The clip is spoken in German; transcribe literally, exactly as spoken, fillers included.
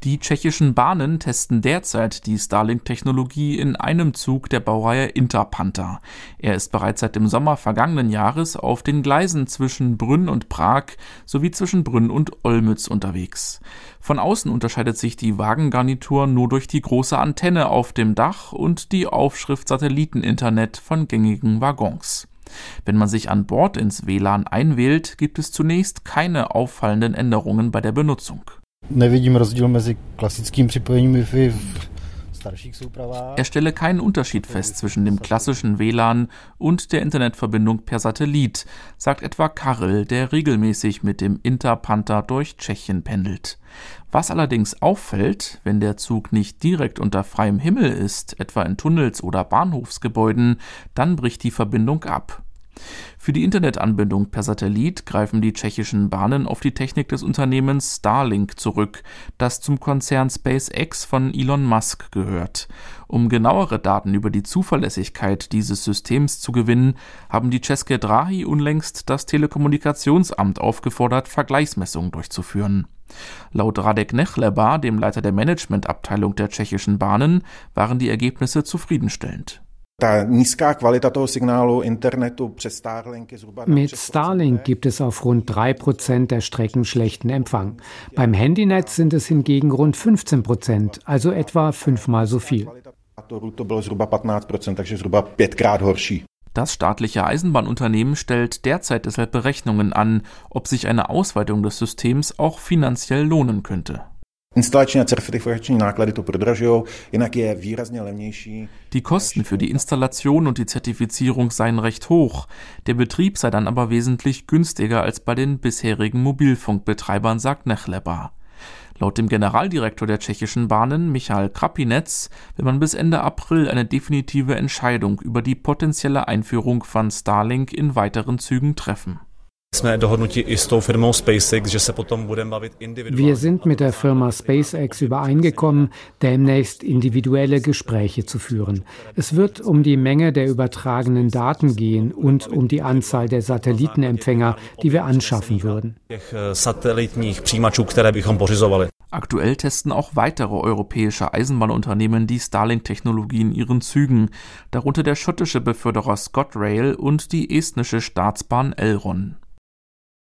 Die tschechischen Bahnen testen derzeit die Starlink-Technologie in einem Zug der Baureihe Interpanther. Er ist bereits seit dem Sommer vergangenen Jahres auf den Gleisen zwischen Brünn und Prag sowie zwischen Brünn und Olmütz unterwegs. Von außen unterscheidet sich die Wagengarnitur nur durch die große Antenne auf dem Dach und die Aufschrift Satelliteninternet von gängigen Waggons. Wenn man sich an Bord ins W L A N einwählt, gibt es zunächst keine auffallenden Änderungen bei der Benutzung. Er stelle keinen Unterschied fest zwischen dem klassischen W L A N und der Internetverbindung per Satellit, sagt etwa Karel, der regelmäßig mit dem Interpanther durch Tschechien pendelt. Was allerdings auffällt, wenn der Zug nicht direkt unter freiem Himmel ist, etwa in Tunnels oder Bahnhofsgebäuden, dann bricht die Verbindung ab. Für die Internetanbindung per Satellit greifen die tschechischen Bahnen auf die Technik des Unternehmens Starlink zurück, das zum Konzern SpaceX von Elon Musk gehört. Um genauere Daten über die Zuverlässigkeit dieses Systems zu gewinnen, haben die České dráhy unlängst das Telekommunikationsamt aufgefordert, Vergleichsmessungen durchzuführen. Laut Radek Nechleba, dem Leiter der Managementabteilung der tschechischen Bahnen, waren die Ergebnisse zufriedenstellend. Mit Starlink gibt es auf rund drei Prozent der Strecken schlechten Empfang. Beim Handynetz sind es hingegen rund fünfzehn Prozent, also etwa fünfmal so viel. Das staatliche Eisenbahnunternehmen stellt derzeit deshalb Berechnungen an, ob sich eine Ausweitung des Systems auch finanziell lohnen könnte. Die Kosten für die Installation und die Zertifizierung seien recht hoch. Der Betrieb sei dann aber wesentlich günstiger als bei den bisherigen Mobilfunkbetreibern, sagt Nechleba. Laut dem Generaldirektor der tschechischen Bahnen, Michal Krapinec, will man bis Ende April eine definitive Entscheidung über die potenzielle Einführung von Starlink in weiteren Zügen treffen. Wir sind mit der Firma SpaceX übereingekommen, demnächst individuelle Gespräche zu führen. Es wird um die Menge der übertragenen Daten gehen und um die Anzahl der Satellitenempfänger, die wir anschaffen würden. Aktuell testen auch weitere europäische Eisenbahnunternehmen die Starlink-Technologie in ihren Zügen, darunter der schottische Beförderer ScotRail und die estnische Staatsbahn Elron.